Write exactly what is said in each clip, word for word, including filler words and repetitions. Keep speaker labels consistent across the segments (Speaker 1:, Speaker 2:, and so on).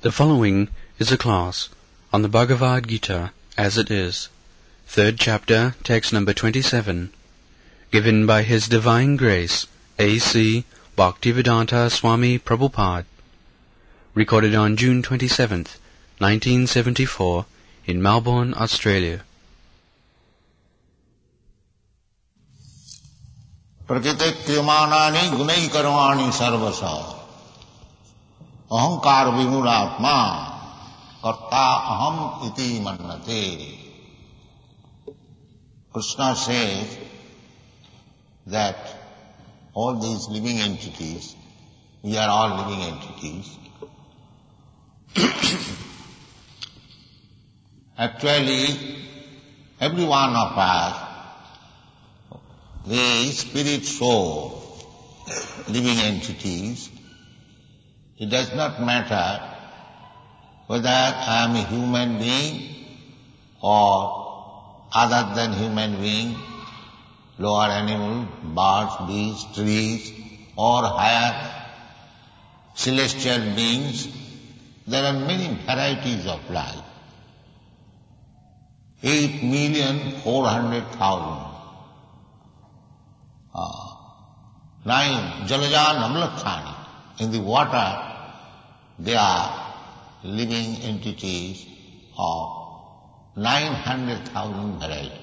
Speaker 1: The following is a class on the Bhagavad Gita as it is, third chapter, text number twenty-seven, given by His Divine Grace, A C Bhaktivedanta Swami Prabhupada, recorded on June twenty-seventh, nineteen seventy-four, in Melbourne, Australia.
Speaker 2: प्रकृते क्रियमाणानि गुणै कर्माणि सर्वशः अहंकार विमूढ़ात्मा कर्ता अहम इति मन्यते. Krishna says that all these living entities, we are all living entities, actually every one of us, the spirit soul, living entities, it does not matter whether I am a human being or other than human being, lower animal, birds, beasts, trees, or higher celestial beings. There are many varieties of life. Eight million four hundred thousand. Uh, nine jalaja namlakhani. In the water, they are living entities of nine hundred thousand varieties.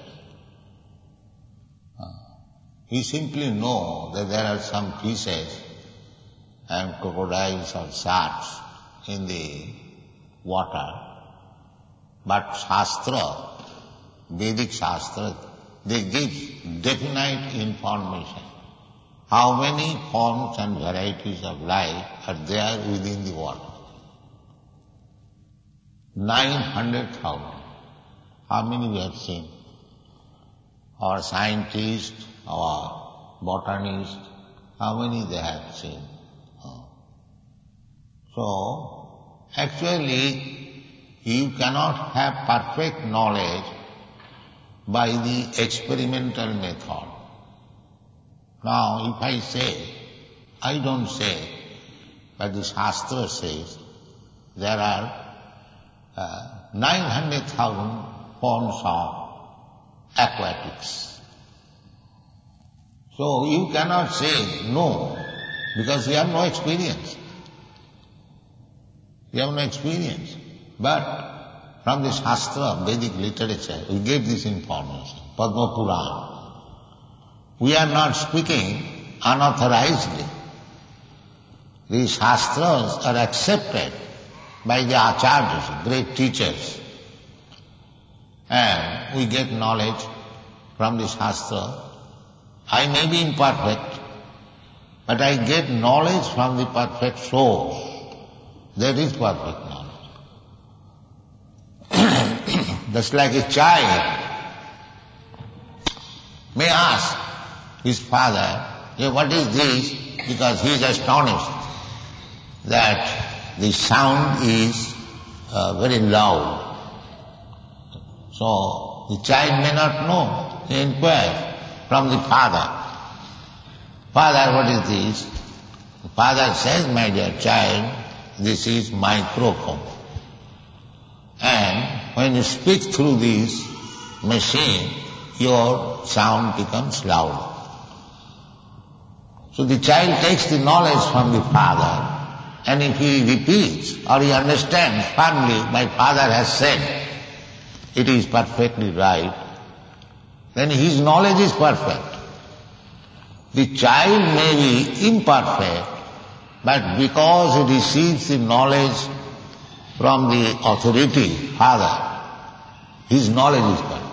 Speaker 2: Uh, we simply know that there are some fishes and crocodiles or sharks in the water, but Shastra, Vedic Shastra, they give definite information. How many forms and varieties of life are there within the water? Nine hundred thousand. How many we have seen? Our scientists, our botanists, how many they have seen? So, actually, you cannot have perfect knowledge by the experimental method. Now, if I say, I don't say, but the Shastra says, there are uh, nine hundred thousand forms of aquatics. So you cannot say no, because you have no experience. You have no experience. But from the Shastra, Vedic literature, we get this information, Padma Purana. We are not speaking unauthorizedly. These Shastras are accepted by the Acharyas, great teachers. And we get knowledge from the Shastra. I may be imperfect, but I get knowledge from the perfect source. That is perfect knowledge. Just like a child may ask his father, hey, what is this? Because he is astonished that the sound is uh, very loud. So the child may not know. He inquires from the father, Father, what is this? The father says, my dear child, this is microphone. And when you speak through this machine, your sound becomes loud. So the child takes the knowledge from the father, and if he repeats or he understands firmly, my father has said, it is perfectly right, then his knowledge is perfect. The child may be imperfect, but because he receives the knowledge from the authority, father, his knowledge is perfect.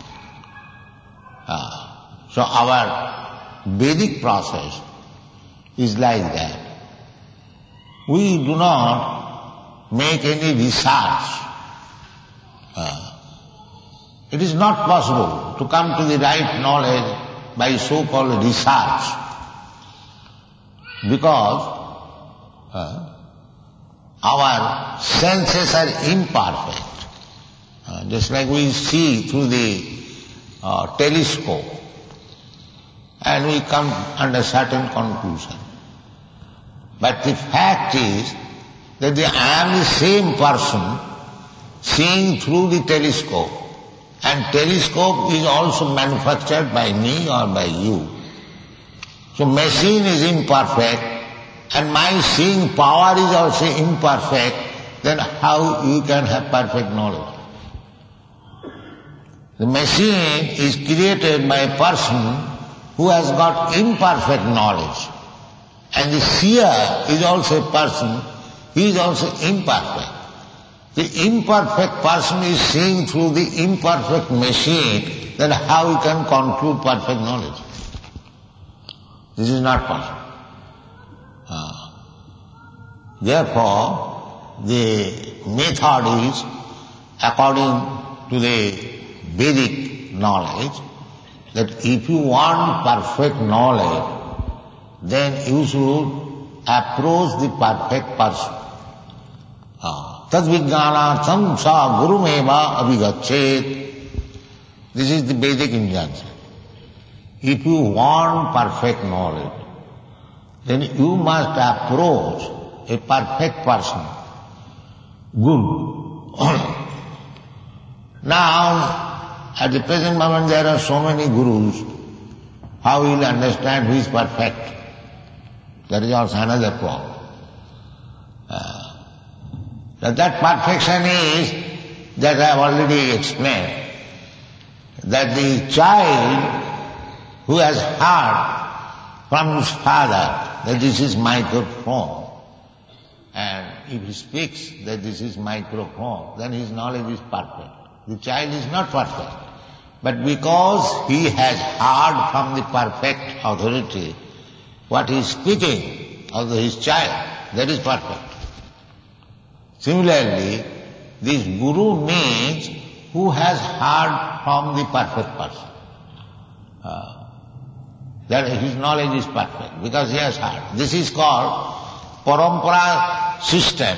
Speaker 2: Ah. So our Vedic process is like that. We do not make any research. Uh, it is not possible to come to the right knowledge by so-called research, because uh, our senses are imperfect. Uh, just like we see through the uh, telescope, and we come under certain conclusion. But the fact is that the, I am the same person seeing through the telescope, and telescope is also manufactured by me or by you. So machine is imperfect, and my seeing power is also imperfect, then how you can have perfect knowledge? The machine is created by a person who has got imperfect knowledge. And the seer is also a person, he is also imperfect. The imperfect person is seeing through the imperfect machine, then how he can conclude perfect knowledge? This is not possible. Uh, therefore, the method is, according to the Vedic knowledge, that if you want perfect knowledge, then you should approach the perfect person. Tad vijnanartham sa gurumeva abhigachet. This is the Vedic injunction. If you want perfect knowledge, then you must approach a perfect person, Guru. Now, at the present moment there are so many gurus, how will you understand who is perfect? That is also another problem. Uh, that, that perfection is, that I have already explained, that the child who has heard from his father that this is microphone, and if he speaks that this is microphone, then his knowledge is perfect. The child is not perfect. But because he has heard from the perfect authority what he is speaking of his child, that is perfect. Similarly, this guru means who has heard from the perfect person. Uh, that his knowledge is perfect because he has heard. This is called parampara system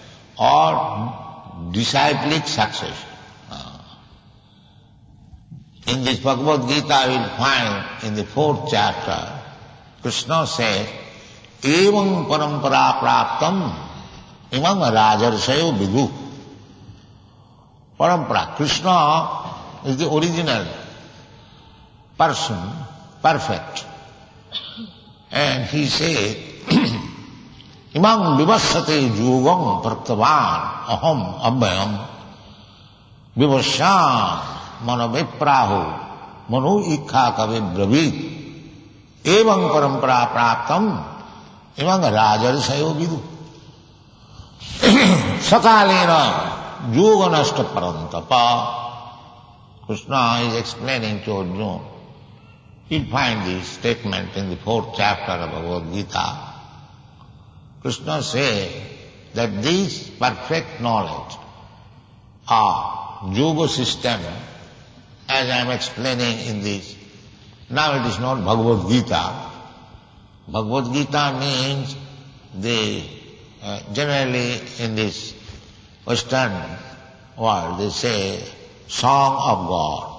Speaker 2: or disciplic succession. In this Bhagavad Gita we will find in the fourth chapter, Krishna says, Evam parampara praptam imam rajarsayo vidhu. Parampara. Krishna is the original person, perfect. And he said, Imam vivassate yogam praktavan aham abhayam vivasyan manoviprahu manu ikha kave bravid evam parampara praptam imam rajarsayo vidhu. Sakalena yoganashta parantapa. Krishna is explaining to Arjuna. You'll find this statement in the fourth chapter of Bhagavad Gita. Krishna says that this perfect knowledge of yoga system, as I am explaining in this, now it is not Bhagavad Gita. Bhagavad Gita means the, uh, generally in this Western world they say Song of God.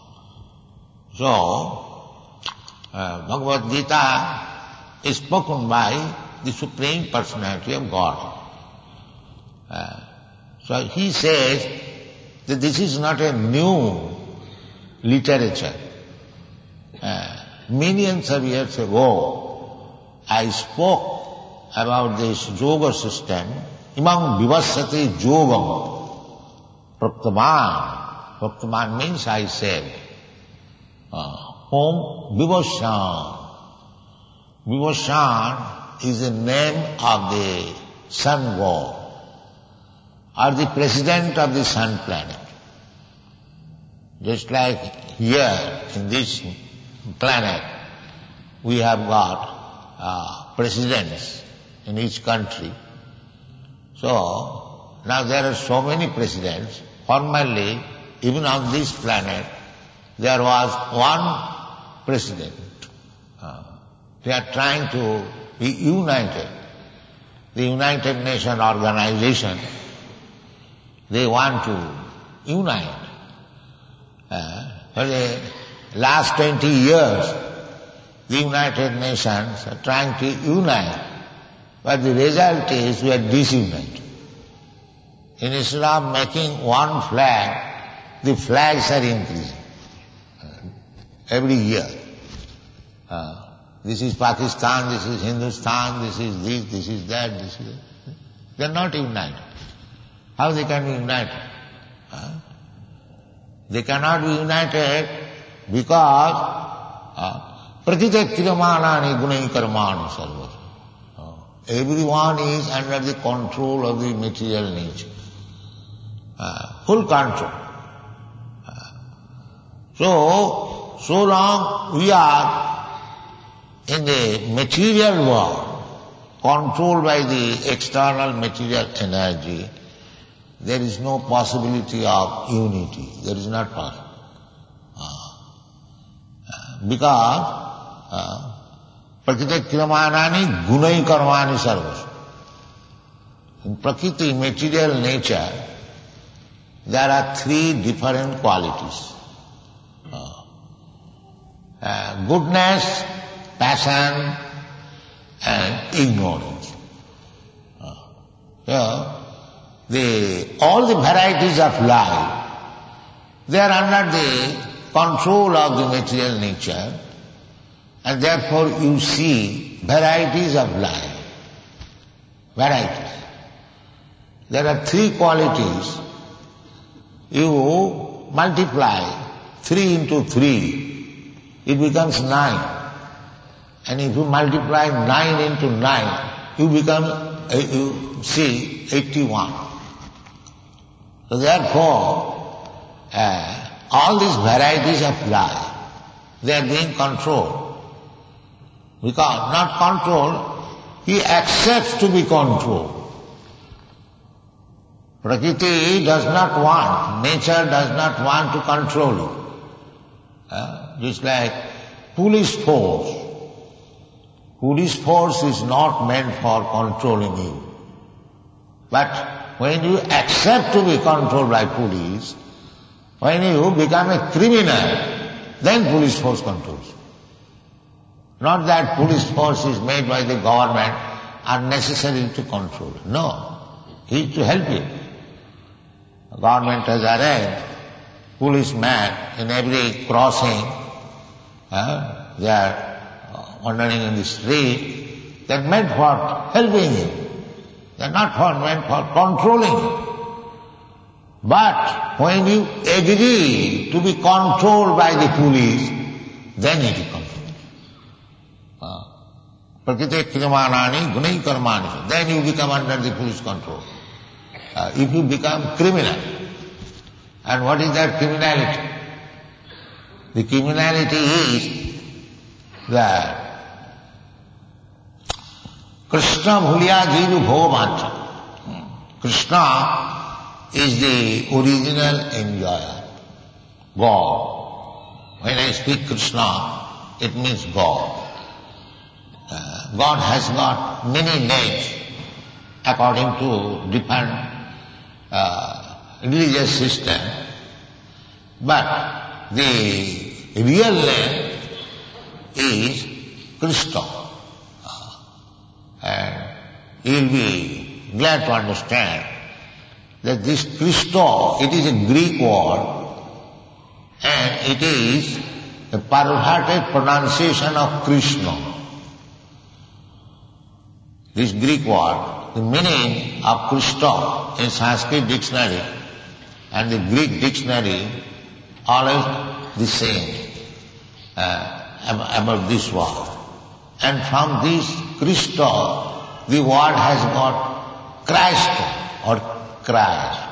Speaker 2: So, uh, Bhagavad Gita is spoken by the Supreme Personality of God. Uh, so he says that this is not a new literature. Uh, millions of years ago, I spoke about this yoga system. Imam vivassati yogam praktaman. Praktaman means I said, uh, Om Vivasyan. Vivasyan is the name of the sun god, or the president of the sun planet. Just like here in this planet, we have got uh, presidents in each country. So, now there are so many presidents. Formerly, even on this planet, there was one president. Uh, they are trying to be united. The United Nations organization, they want to unite. Uh, for the last twenty years, the United Nations are trying to unite But the result is we are disunited. Instead of making one flag, the flags are increasing every year. Uh, this is Pakistan, this is Hindustan, this is this, this is that, this is that. They are not united. How they can be united? Uh, they cannot be united because prakita kriyamanani gunai karmani sarva. Everyone is under the control of the material nature. Uh, full control. Uh, so, so long we are in the material world, controlled by the external material energy, there is no possibility of unity. There is not possible. Uh, uh, because prakriti kriyamanani gunai karmani sarvas. In prakriti, material nature, there are three different qualities. Uh, uh, goodness, passion, and ignorance. Uh, so, the, all the varieties of life, they are under the control of the material nature, and therefore you see varieties of life. Varieties. There are three qualities. You multiply three into three, it becomes nine. And if you multiply nine into nine, you become, uh, you see, eighty-one. So therefore, uh, all these varieties of life, they are being controlled. Because not controlled, he accepts to be controlled. Prakriti does not want, nature does not want to control you. Uh, just like police force. Police force is not meant for controlling you. But when you accept to be controlled by police, when you become a criminal, then police force controls you. Not that police force is made by the government unnecessary to control you. No, he is to help you. The government has arranged policemen in every crossing. Uh, they are wandering in the street. They are meant for helping you. They are not for, meant for controlling you. But when you agree to be controlled by the police, then it is controlled. Prakriti kriyamanani gunai karmani. Then you become under the police control. Uh, if you become criminal, and what is that criminality? The criminality is that Krishna bhuliya jiva bhogavanta. Krishna is the original enjoyer, God. When I speak Krishna, it means God. Uh, God has got many names according to different uh, religious system, but the real name is Krishna. Uh, and you will be glad to understand that this Krishna, it is a Greek word, and it is a perverted pronunciation of Krishna. This Greek word, the meaning of Krishna in Sanskrit dictionary and the Greek dictionary always the same uh, about this word. And from this Krishna, the word has got Christ or Christ.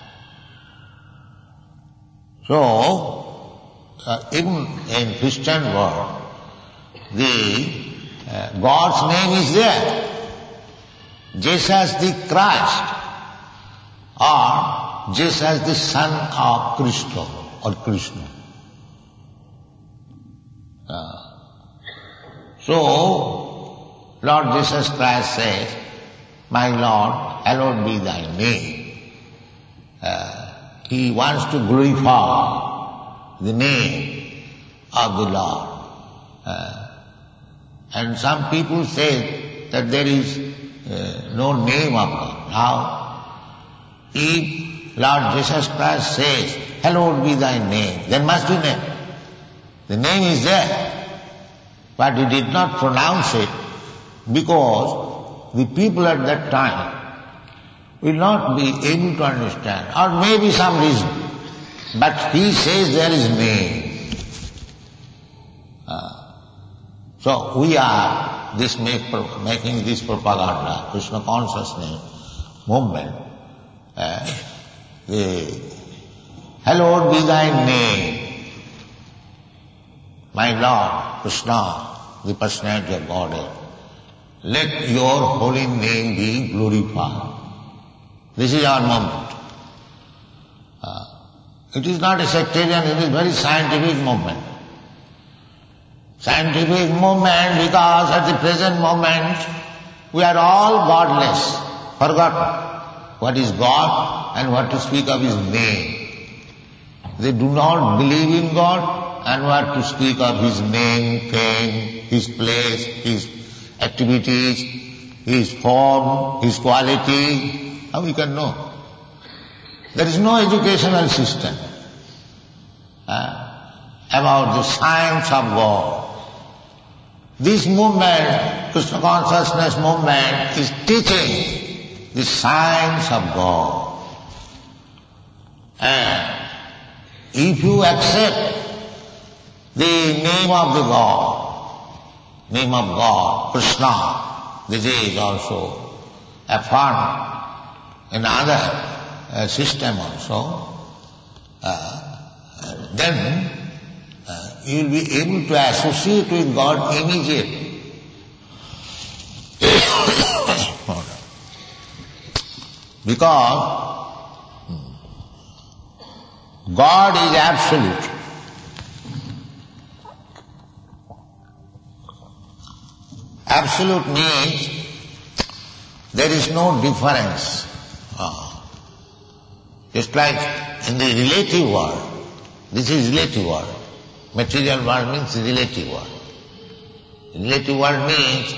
Speaker 2: So, uh, even in Christian world, the uh, God's name is there. Jesus the Christ, or Jesus the Son of Krishna, or Krishna. Uh, so, Lord Jesus Christ says, my Lord, hallowed be thy name. Uh, he wants to glorify the name of the Lord. Uh, and some people say that there is uh, no name of God. Now, if Lord Jesus Christ says, hallowed be thy name, there must be name. The name is there, but he did not pronounce it because the people at that time will not be able to understand, or maybe some reason. But he says there is name. Uh, so we are this make, making this propaganda, Krishna consciousness movement. Uh, the, hallowed be thy name, my Lord Krishna, the personality of Godhead. Let your holy name be glorified. This is our movement. Uh, it is not a sectarian, it is very scientific movement. Scientific movement because at the present moment we are all godless, forgotten what is God and what to speak of His name. They do not believe in God and what to speak of His name, fame, His place, His activities, His form, His quality. How we can know? There is no educational system uh, about the science of God. This movement, Krishna consciousness movement, is teaching the science of God. And if you accept the name of the God, name of God, Krishna, this is also affirmed in other uh, system also, uh, then uh, you will be able to associate with God immediately. Because God is absolute. Absolute means there is no difference. Ah. Just like in the relative world, this is relative world. Material world means relative world. Relative world means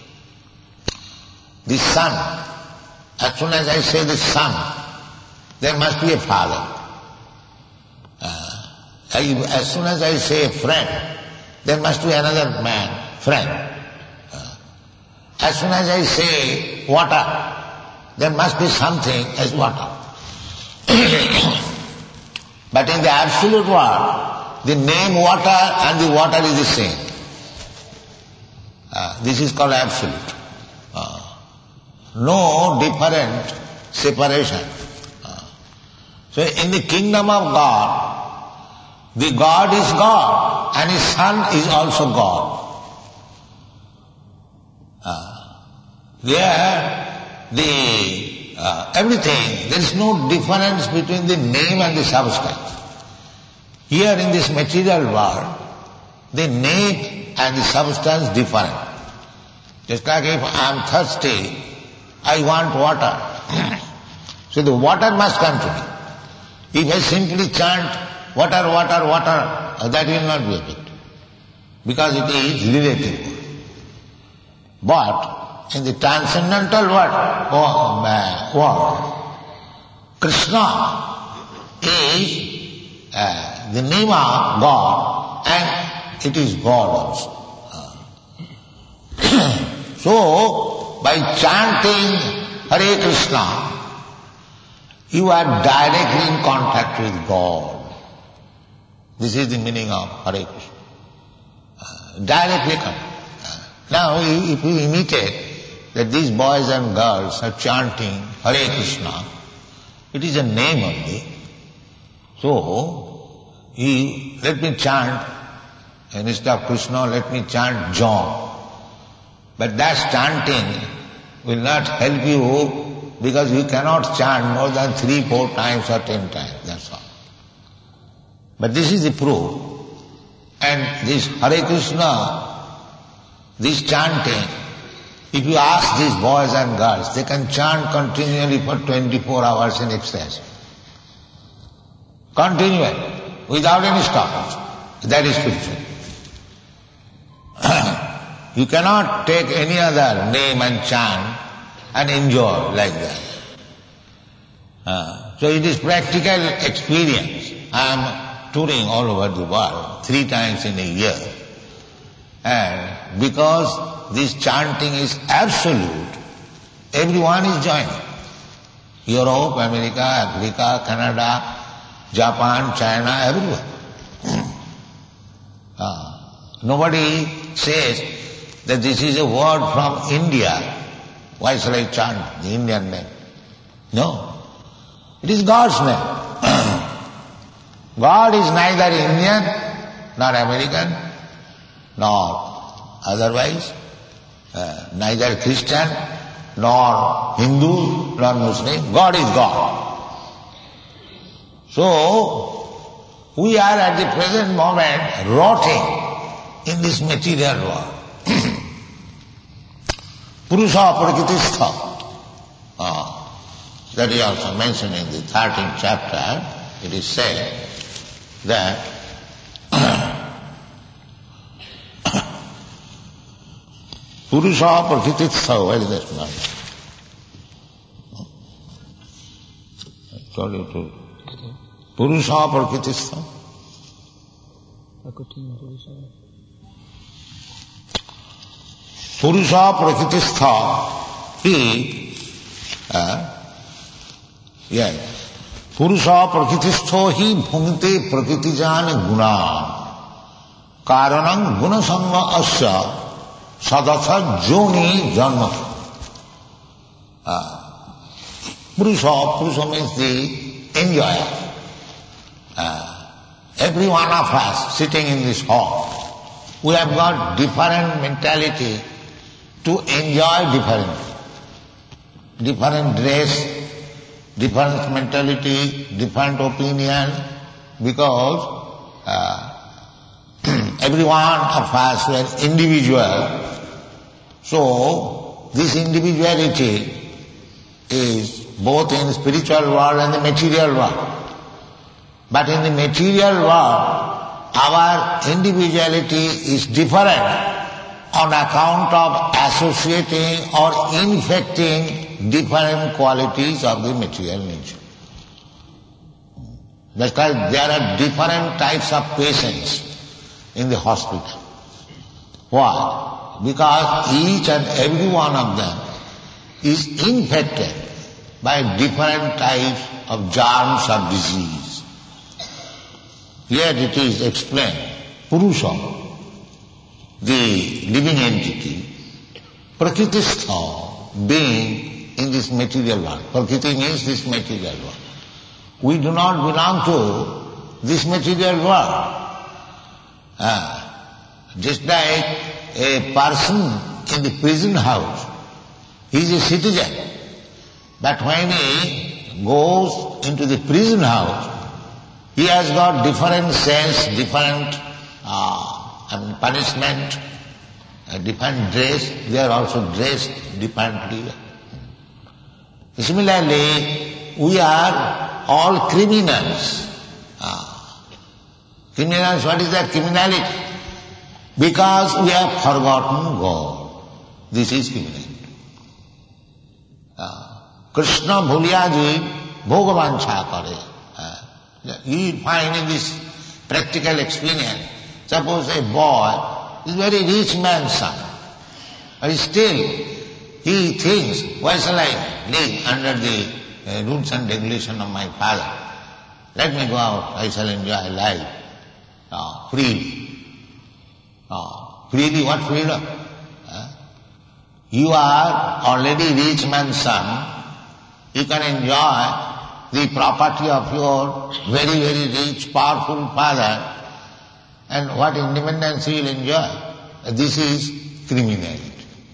Speaker 2: the sun. As soon as I say the sun, there must be a father. Uh, as soon as I say a friend, there must be another man, friend. Uh, as soon as I say water, there must be something as water. But in the absolute world, the name water and the water is the same. Uh, this is called absolute. Uh, no different separation. Uh, so in the kingdom of God, the God is God and His Son is also God. Uh, there the uh, everything, there is no difference between the name and the substance. Here in this material world, the name and the substance different. Just like if I am thirsty, I want water. So the water must come to me. If I simply chant water, water, water, that will not be effective. Because it is relative. But in the transcendental world, oh, world Krishna is uh, the name of God and it is God also. So, by chanting Hare Krishna, you are directly in contact with God. This is the meaning of Hare Krishna. Uh, directly contact. Uh, now, if you imitate that these boys and girls are chanting Hare Krishna, it is a name only. So, you, let me chant, and instead of Krishna, let me chant John. But that chanting will not help you because you cannot chant more than three, four times or ten times, that's all. But this is the proof. And this Hare Krishna, this chanting, if you ask these boys and girls, they can chant continually for twenty-four hours in ecstasy. Continually, without any stoppage. That is spiritual. You cannot take any other name and chant and enjoy like that. Uh, so it is practical experience. I am touring all over the world, three times in a year. And because this chanting is absolute, everyone is joining. Europe, America, Africa, Canada, Japan, China, everywhere. uh, nobody says that this is a word from India. Why shall I chant the Indian name? No. It is God's name. God is neither Indian, nor American, nor otherwise, uh, neither Christian, nor Hindu, nor Muslim. God is God. So, we are at the present moment rotting in this material world. Purusha prakritistha. Ah, that is also mentioned in the thirteenth chapter. It is said that Purusha prakritistha, where is that one? I told you to. Purusha prakritistha. Purusha prakritistha he, uh, yes, Purusha prakritistho hi bhumte prakritijan guna karanam gunasanga asya sadatha joni janma. Uh, Purusha, Purusha means the enjoyer. Uh, every one of us sitting in this hall, we have got different mentality to enjoy different. Different dress, different mentality, different opinion, because uh, every one of us were individual. So, this individuality is both in the spiritual world and the material world. But in the material world, our individuality is different on account of associating or infecting different qualities of the material nature. That's why there are different types of patients in the hospital. Why? Because each and every one of them is infected by different types of germs of disease. Here it is explained, Purusha, the living entity, Prakritistha, being in this material world. Prakriti means this material world. We do not belong to this material world. Ah, just like a person in the prison house, he is a citizen. But when he goes into the prison house, he has got different sense, different uh, I mean, punishment, uh, different dress. They are also dressed differently. Similarly, we are all criminals. Uh, criminals, what is that criminality? Because we have forgotten God. This is criminality. Uh, Krishna bhuliya ji bhogavancha kare. You find in this practical experience, suppose a boy is a very rich man's son, but still he thinks, why shall I live under the uh, rules and regulations of my father? Let me go out, I shall enjoy life uh, freely. Uh, freely, what freedom? Uh, you are already rich man's son, you can enjoy the property of your very, very rich, powerful father, and what independence he will enjoy. This is criminality.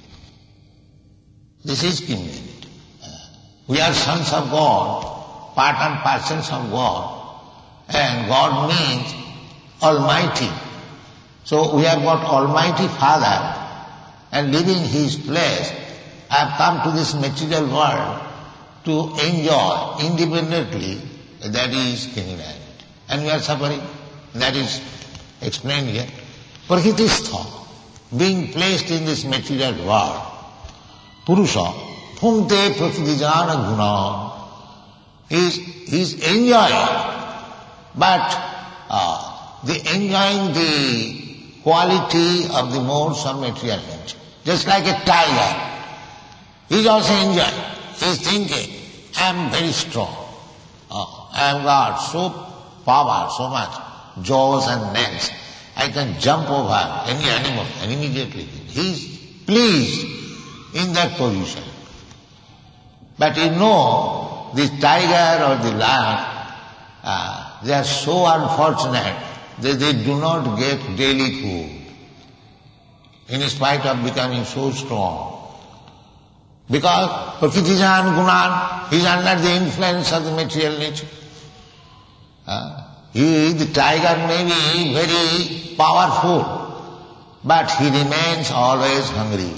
Speaker 2: This is criminality. We are sons of God, part and parcels of God, and God means Almighty. So we have got Almighty Father, and leaving His place, I have come to this material world to enjoy independently, that is criminality. And we are suffering. That is explained here. Prakritistha, being placed in this material world, Purusha, Punkte prakriti-jana guna. He's, he's enjoying, but uh, the enjoying the quality of the modes of material nature. Just like a tiger. He's also enjoying. He's thinking, I am very strong. Oh, I have got so power, so much jaws and necks. I can jump over any animal and immediately. He's pleased in that position. But you know, this tiger or the lion, uh, they are so unfortunate that they do not get daily food, in spite of becoming so strong. Because prakriti-jana gunan, he is under the influence of the material nature. Uh, he, the tiger may be very powerful, but he remains always hungry.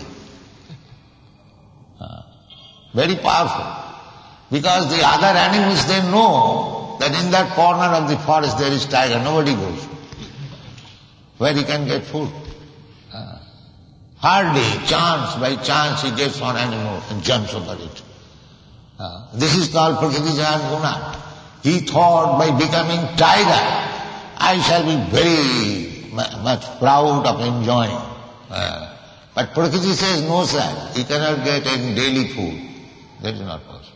Speaker 2: Uh, very powerful. Because the other animals, they know that in that corner of the forest there is tiger, nobody goes. Where he can get food. Uh, hardly, chance, by chance he gets one animal and jumps over it. Uh, this is called prakriti-jana guna. He thought by becoming tiger, I shall be very much proud of enjoying. Uh, but Prakriti says, no sir, he cannot get any daily food. That is not possible.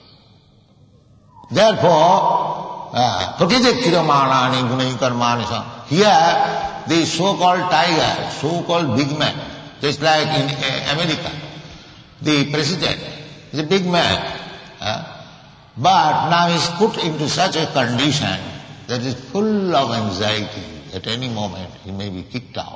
Speaker 2: Therefore, uh, Prakriti kiramānāni gunai karmāni. Here, the so-called tiger, so-called big man, just like in uh, America, the president is a big man. Uh, But now he is put into such a condition that is full of anxiety. At any moment he may be kicked out.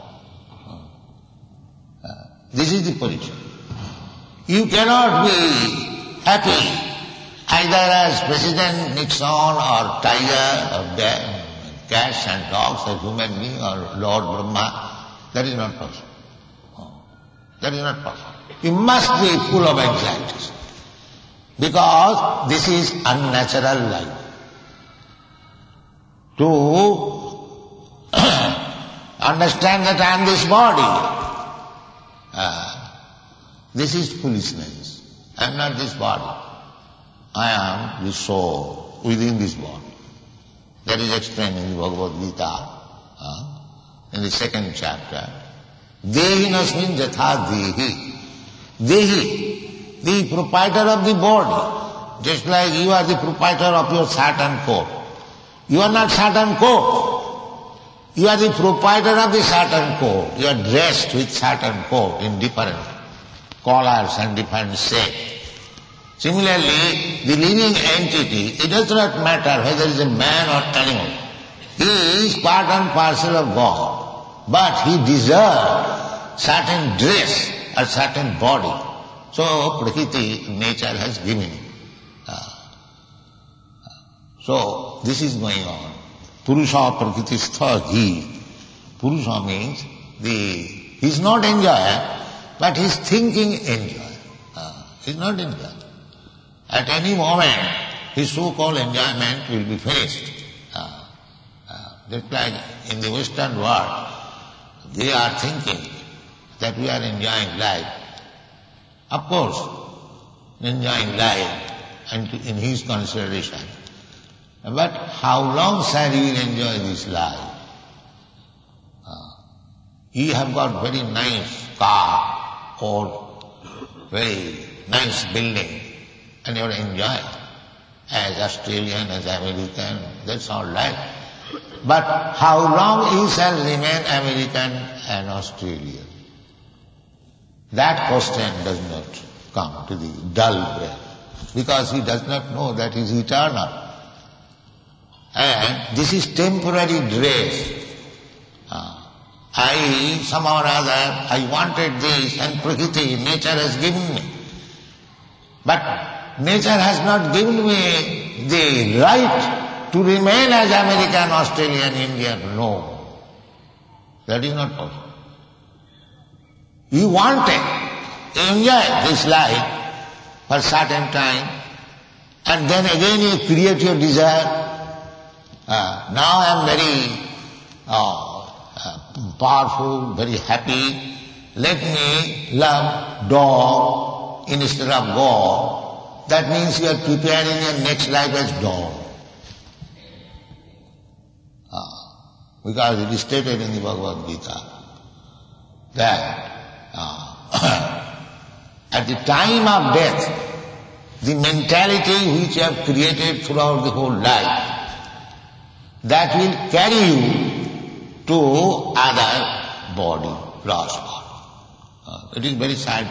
Speaker 2: Uh, this is the position. You cannot be happy either as President Nixon or tiger or cats and dogs or human being or Lord Brahma. That is not possible. That is not possible. You must be full of anxieties. Because this is unnatural life. To understand that I am this body, uh, this is foolishness. I am not this body. I am the soul within this body. That is explained in the Bhagavad Gita, uh, in the second chapter. Dehi nasmin jatha dehi. Dehi. The proprietor of the body, just like you are the proprietor of your satin coat. You are not satin coat. You are the proprietor of the satin coat. You are dressed with satin coat in different collars and different shapes. Similarly, the living entity, it does not matter whether it is a man or animal. He is part and parcel of God. But he deserves certain dress or certain body. So, Prakriti, nature has given him. Uh, so, this is going on. Purusha Prakriti-stha hi. Purusha means the, he is not enjoyer, but he is thinking enjoyer. Uh, he is not enjoyer. At any moment, his so-called enjoyment will be finished. Uh, uh, just like in the Western world, they are thinking that we are enjoying life. Of course, enjoying life and in his consideration. But how long shall he will enjoy this life? Uh, you have got very nice car or very nice building and you are enjoying as Australian, as American, that's all right. But how long he shall remain American and Australian? That question does not come to the dull brain, because he does not know that he is eternal. And this is temporary dress. Uh, I, somehow or other, I wanted this and Prakriti, nature has given me. But nature has not given me the right to remain as American, Australian, Indian. No. That is not possible. You wanted to enjoy this life for a certain time, and then again you create your desire. Uh, now I am very uh, uh, powerful, very happy. Let me love dog instead of God, that means you are preparing your next life as dog. Ah, because it is stated in the Bhagavad Gita that ah, at the time of death, the mentality which you have created throughout the whole life, that will carry you to other body, gross body. Uh, it is very sad.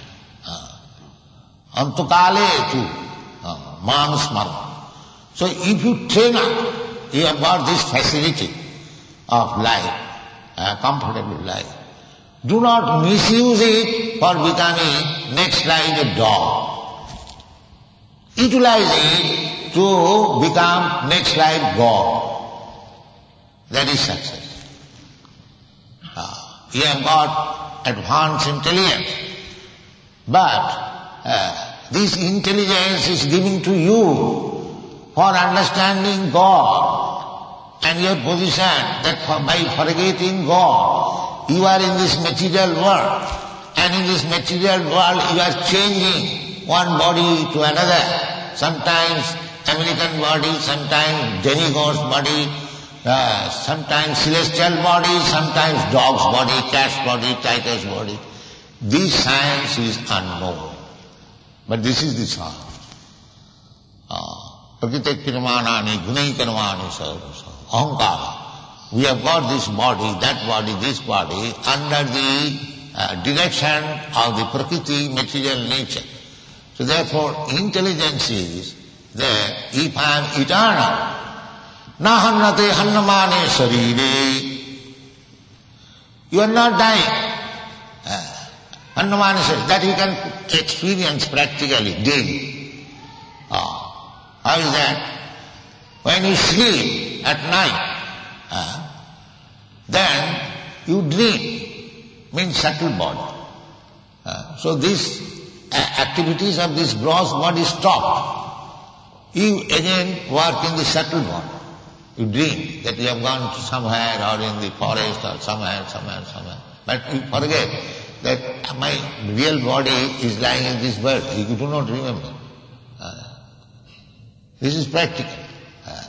Speaker 2: Antakale tu mam smaran. So if you train up, you have got this facility of life, a comfortable life. Do not misuse it for becoming next life a dog. Utilize it to become next life God. That is success. Uh, you have got advanced intelligence, but uh, this intelligence is given to you for understanding God and your position, that for, by forgetting God, you are in this material world, and in this material world you are changing one body to another, sometimes American body, sometimes demigod's body, Uh, sometimes celestial body, sometimes dog's body, cat's body, tiger's body. This science is unknown. But this is the science. Prakriti kirmanani, gunai karmani sarvasa, ahankara. We have got this body, that body, this body, under the uh, direction of the Prakriti, material nature. So therefore, intelligence is that if I am eternal, na hannate hannamane sarire. You are not dying. Uh, hannamane sarire, that you can experience practically, daily. Uh, how is that? When you sleep at night, uh, then you dream, means subtle body. Uh, so these uh, activities of this gross body stop. You again work in the subtle body. You dream that you have gone to somewhere or in the forest or somewhere, somewhere, somewhere. But you forget that my real body is lying in this world. You do not remember. Uh, this is practical. Uh,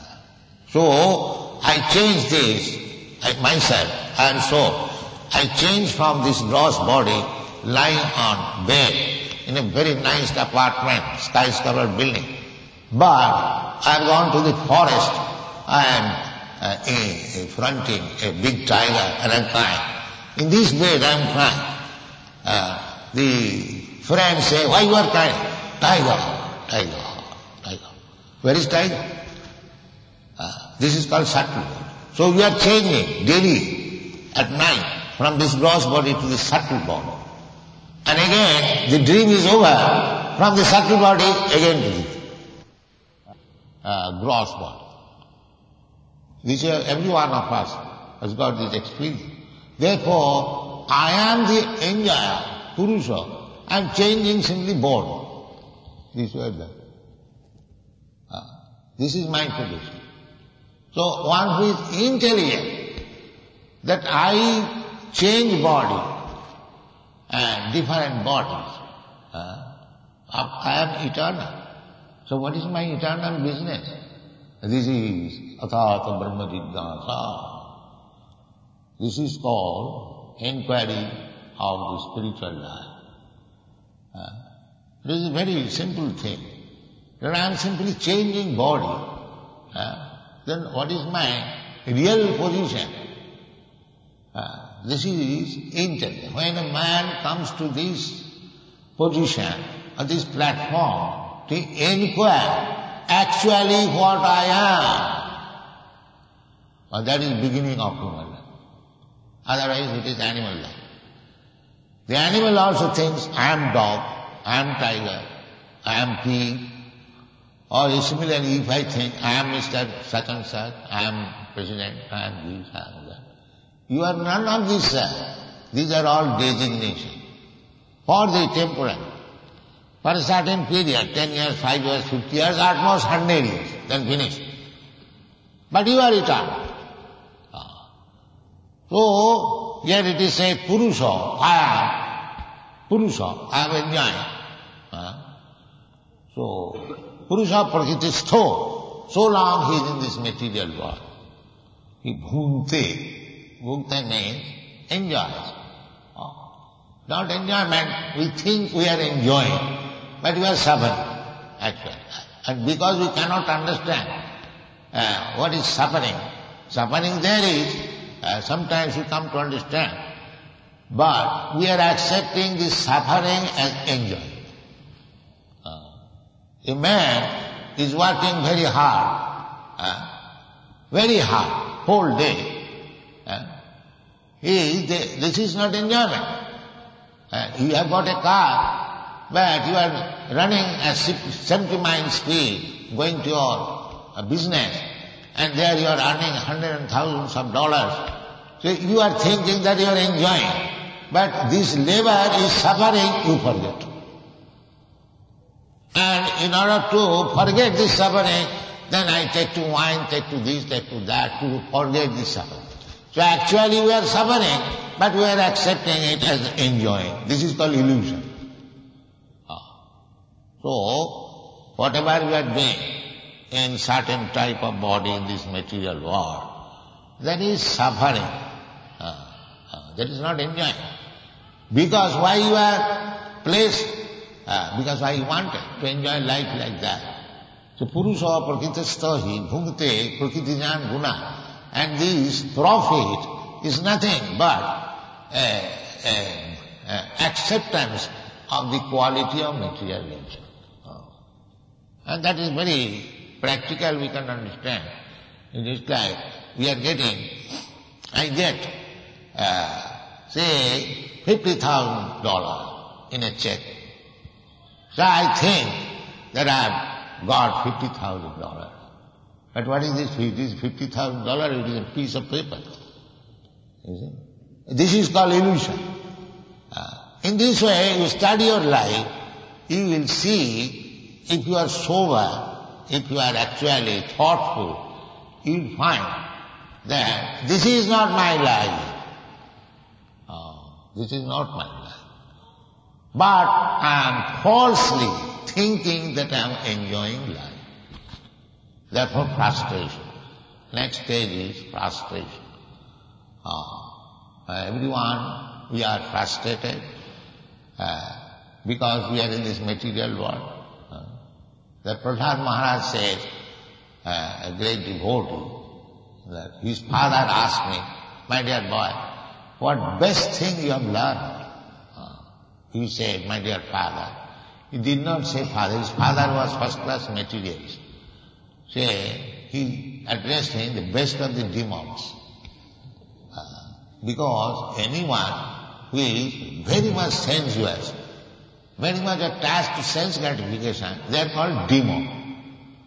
Speaker 2: so, I change this, I, myself, and so, I change from this gross body lying on bed in a very nice apartment, skyscraper building. But I have gone to the forest. I am uh, a, a fronting a big tiger and I am crying. In this bed I am crying. Uh, the friends say, why you are crying? Tiger, tiger, tiger. Where is tiger? Uh, this is called subtle. So we are changing daily at night from this gross body to the subtle body. And again the dream is over, from the subtle body again to the uh, gross body. This is, every one of us has got this experience. Therefore, I am the enjoyer, Purusha. I am changing simply body. This way that. Uh, this is my position. So one who is intelligent, that I change body and different bodies. Uh, I am eternal. So what is my eternal business? This is Athata Brahma Jignasa. This is called inquiry of the spiritual life. Uh, it is a very simple thing. That I am simply changing body. Uh, then what is my real position? Uh, this is intelligence. When a man comes to this position, or this platform, to inquire actually what I am, well, that is beginning of human life. Otherwise it is animal life. The animal also thinks, I am dog, I am tiger, I am pig. Or similarly, if I think, I am Mister such and such, I am president, I am this, I am that. You are none of these, sir. These are all designations for the temporal. For a certain period, ten years, five years, fifty years, at most hundred years, then finish. But you are eternal. So, here it is said, Purusha, I am, Purusha, I am enjoying. So, Purusha Prakritisto, so long he is in this material world. He bhunte, bhunte means enjoys. Not enjoyment, we think we are enjoying, but we are suffering, actually. And because we cannot understand uh, what is suffering, suffering there is, uh, sometimes we come to understand, but we are accepting this suffering as enjoyment. Uh, a man is working very hard, uh, very hard, whole day. Uh, he, this is not enjoyment. Uh, you have got a car, but you are running at seventy miles speed, going to your uh, business, and there you are earning hundreds and thousands of dollars. So you are thinking that you are enjoying, but this labor is suffering, you forget. And in order to forget this suffering, then I take to wine, take to this, take to that, to forget this suffering. So actually we are suffering, but we are accepting it as enjoying. This is called illusion. So, whatever we are doing in certain type of body in this material world, that is suffering. Uh, uh, that is not enjoying. Because why you are placed, uh, because why you wanted to enjoy life like that. So, Purusha Prakritistahi bhungte prakritijan guna. And this profit is nothing but a, a, a acceptance of the quality of material nature. And that is very practical, we can understand. It is like we are getting, I get, uh, say, fifty thousand dollars in a check. So I think that I have got fifty thousand dollars. But what is this? It is fifty thousand dollars, it is a piece of paper. You see? This is called illusion. Uh, in this way, you study your life, you will see if you are sober, if you are actually thoughtful, you will find that this is not my life. Oh, this is not my life. But I am falsely thinking that I am enjoying life. Therefore frustration. Next stage is frustration. Uh, everyone, we are frustrated uh, because we are in this material world. Uh, the Prahlad Maharaj says, uh, a great devotee, that his father asked me, my dear boy, what best thing you have learned? Uh, he said, my dear father. He did not say father, his father was first class materialist. Say, he addressed him the best of the demons. Uh, because anyone who is very much sensuous, very much attached to sense gratification, they are called demon.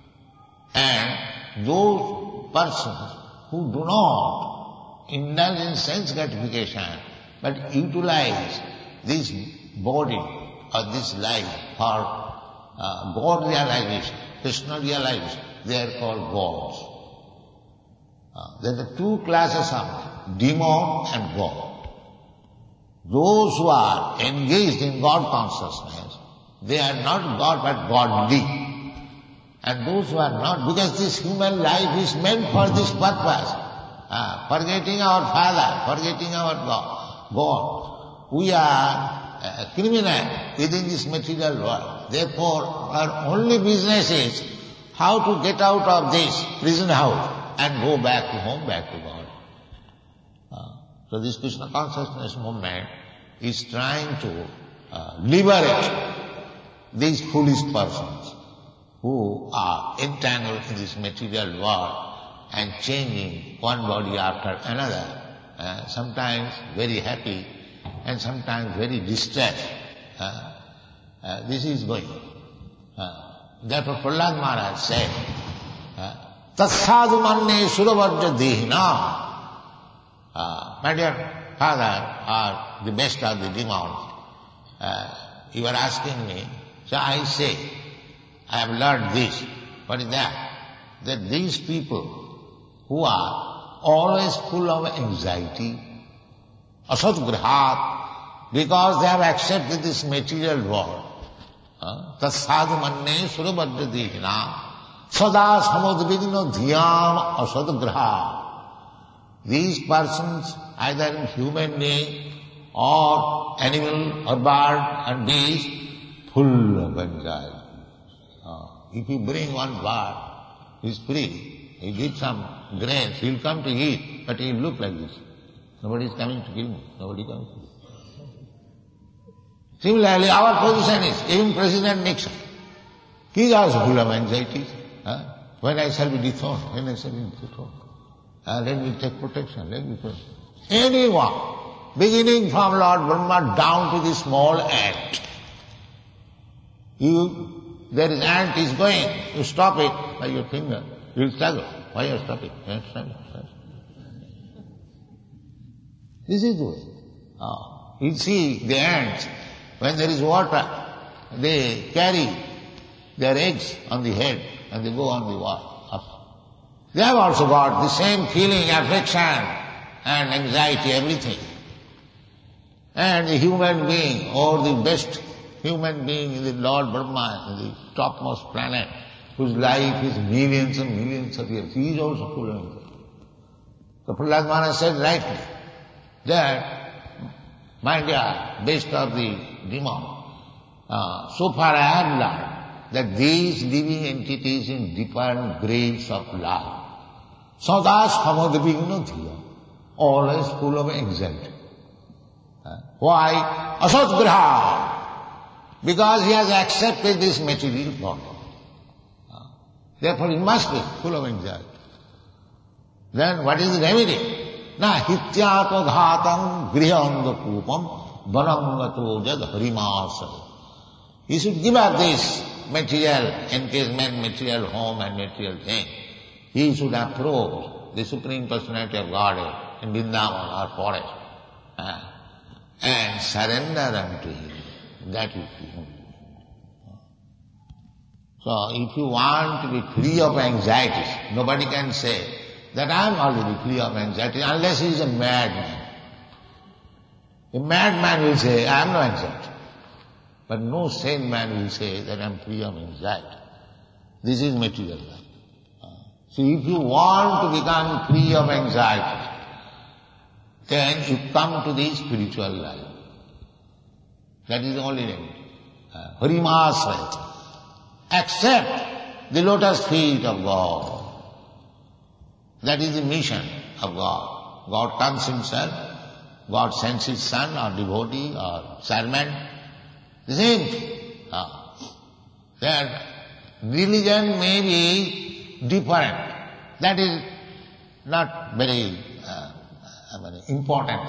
Speaker 2: And those persons who do not indulge in sense gratification, but utilize this body or this life for uh, God realization, Krishna realization, they are called gods. Uh, there are two classes of demon and God. Those who are engaged in God consciousness, they are not God but godly. And those who are not, because this human life is meant for this purpose, uh, forgetting our Father, forgetting our God, God. We are uh, criminal within this material world. Therefore, our only business is how to get out of this prison house and go back to home, back to God. Uh, so this Krishna consciousness movement is trying to uh, liberate these foolish persons who are entangled in this material world and changing one body after another, uh, sometimes very happy and sometimes very distressed. Uh, uh, this is going. Uh, Therefore, Prahlad Maharaj said, Tatsadu manne suravajja dehina. My dear father, are the best of the demons. Uh, you are asking me, so I say, I have learned this. What is that? That these people who are always full of anxiety, asatgrahat, because they have accepted this material world, Tasadhu manne surabhadradihina sada samudvigna dhyam asadgraha. These persons, either in human being or animal or bird and beast, full of anxiety. Uh, if you bring one bird, he is free, he gives some grains, he will come to eat, but he will look like this. Nobody is coming to kill me, nobody comes to kill me. Similarly, our position is, even President Nixon, he is also full of anxieties. Huh? When I shall be dethroned, when I shall be dethroned. Uh, let me take protection, let me protect. Anyone, beginning from Lord Brahma down to the small ant, you, there is ant is going, you stop it by your finger, you will struggle. Why you stop it? You struggle. This is the way. Oh. You see the ants, when there is water, they carry their eggs on the head and they go on the water. They have also got the same feeling, affection and anxiety, everything. And the human being, or the best human being in the Lord Brahma, in the topmost planet, whose life is millions and millions of years, he is also full of anxiety. So Prahlad Maharaj said rightly that, my dear, best of the demon, uh, so far I have learned that these living entities in different grades of life, sadas samadvigna dhiya, always full of anxiety. Uh, why? Asadgraha. Because he has accepted this material body. Uh, therefore he must be full of anxiety. Then what is the remedy? Na hityato ghatam grihanga kupam banangato jad harimasa. He should give up this material encasement, material home and material thing. He should approach the Supreme Personality of Godhead in Vrindavan or forest uh, and surrender unto Him. That is the only. So if you want to be free of anxieties, nobody can say that I am already free of anxiety unless he is a madman. A madman will say, I am no anxiety. But no sane man will say that I am free of anxiety. This is material life. So if you want to become free of anxiety, then you come to the spiritual life. That is the only remedy. Harimasraya. Accept the lotus feet of God. That is the mission of God. God comes Himself, God sends His son or devotee or servant. The same thing. Ah. That religion may be different. That is not very uh, important.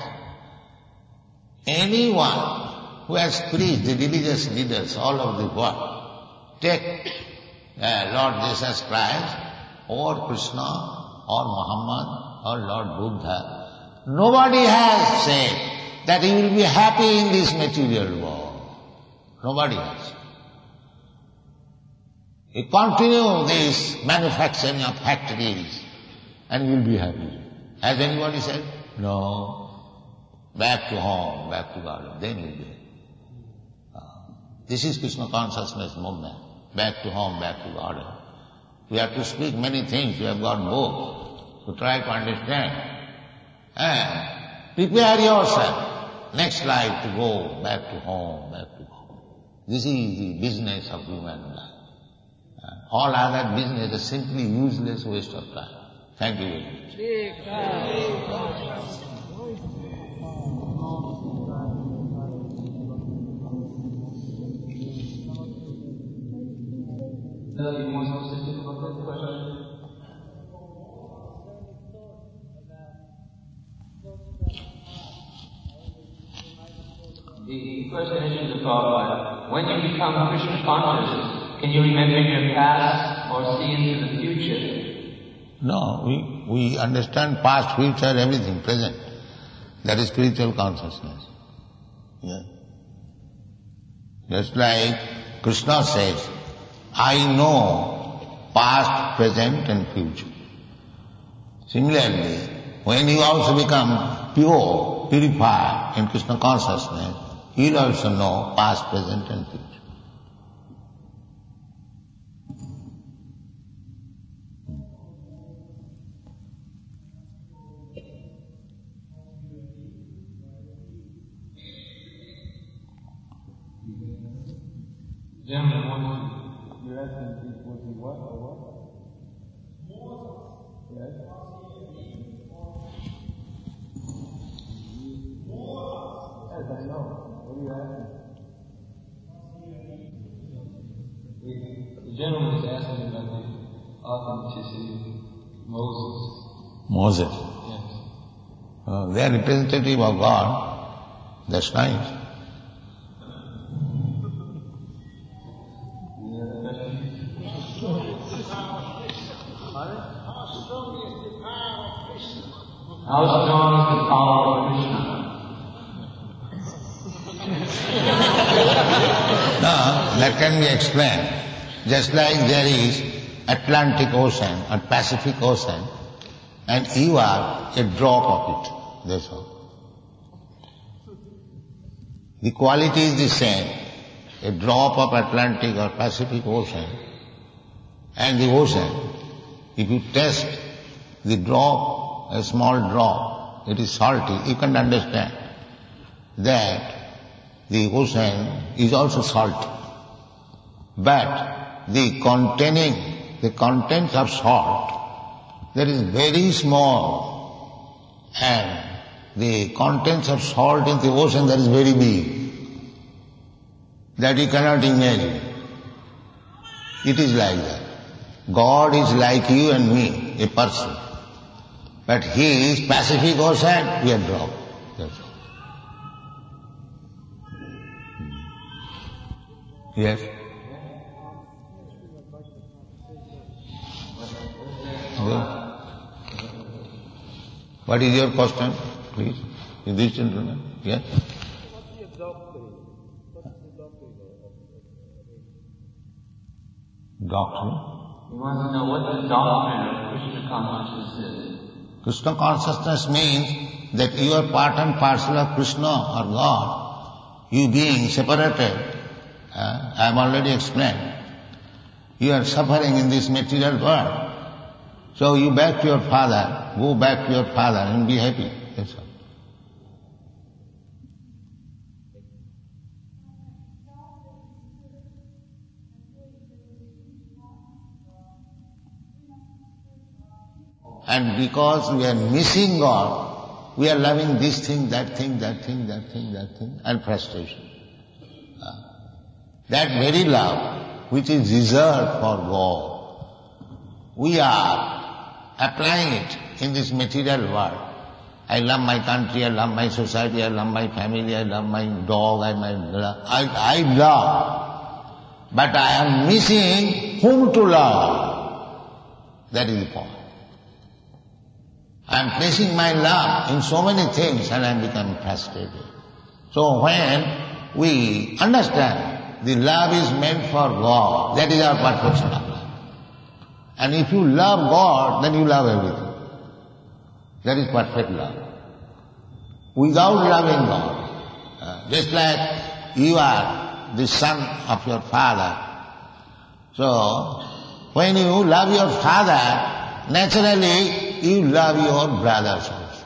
Speaker 2: Anyone who has preached, the religious leaders all over the world, take uh, Lord Jesus Christ or Krishna or Muhammad or Lord Buddha, nobody has said that he will be happy in this material world. Nobody has. You continue this manufacturing of factories and you will be happy. Has anybody said? No. Back to home, back to God, then you will be happy. Uh, this is Krishna consciousness movement. Back to home, back to God. We have to speak many things. We have got books to try to understand. And prepare yourself next life to go back to home, back to God. This is the business of human life. Uh, all other business is simply useless waste of time. Thank you very much.
Speaker 3: The question is to Prabhupada, when you become Krishna conscious, can you remember your past or see into the future?
Speaker 2: No, we, we understand past, future, everything, present. That is spiritual consciousness. Yeah. Just like Krishna says, I know past, present and future. Similarly, when you also become pure, purified in Krishna consciousness, you will also know past, present and future.
Speaker 3: Gentlemen, wants
Speaker 4: You're asking, was he what or what? Yes. Yes, I know. What are you asking?
Speaker 3: The, the gentleman is asking about the authenticity of Moses.
Speaker 2: Moses.
Speaker 3: Yes.
Speaker 2: Uh, they are representative of God. That's nice.
Speaker 3: How strong is the power of Krishna?
Speaker 2: Now, that can be explained. Just like there is Atlantic Ocean or Pacific Ocean, and you are a drop of it. That's all. The quality is the same. A drop of Atlantic or Pacific Ocean and the ocean. If you test the drop, a small drop, it is salty, you can understand that the ocean is also salty. But the containing, the contents of salt, that is very small, and the contents of salt in the ocean, that is very big, that you cannot imagine. It is like that. God is like you and me, a person. But He is Pacific Ocean, we are drop. That's all. Yes? Okay. What is your question, please? Is this gentleman? Yes?
Speaker 4: What's the doctrine? What's the doctrine of
Speaker 2: Doctrine?
Speaker 3: He wants to know what the doctrine of Krishna consciousness is.
Speaker 2: Krishna consciousness means that you are part and parcel of Krishna or God. You being separated, uh, I have already explained. You are suffering in this material world. So you back to your father, go back to your father and be happy. That's all. And because we are missing God, we are loving this thing, that thing, that thing, that thing, that thing, and frustration. Uh, that very love which is reserved for God, we are applying it in this material world. I love my country, I love my society, I love my family, I love my dog, I, my, I, I love. But I am missing whom to love. That is the point. I am placing my love in so many things and I am becoming frustrated. So when we understand the love is meant for God, that is our perfection of love. And if you love God, then you love everything. That is perfect love. Without loving God, uh, just like you are the son of your father. So, when you love your father, naturally you love your brothers also.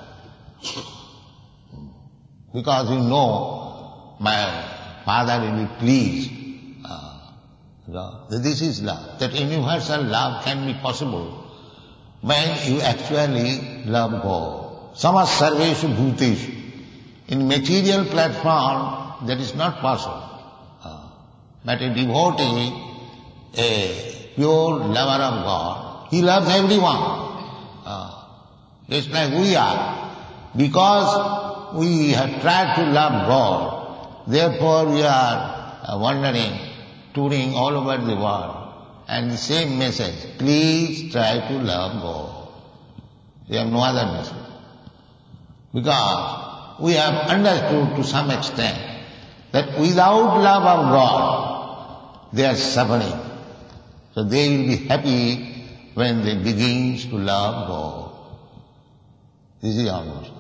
Speaker 2: Because you know, my father will be pleased. Uh, this is love. That universal love can be possible when you actually love God. Sama sarveshu bhuteshu. In material platform, that is not possible. Uh, but a devotee, a pure lover of God, he loves everyone. Uh, just like we are. Because we have tried to love God, therefore we are uh, wandering, touring all over the world. And the same message, please try to love God. We have no other message. Because we have understood to some extent that without love of God, they are suffering. So they will be happy when they begin to love God. This is our mission.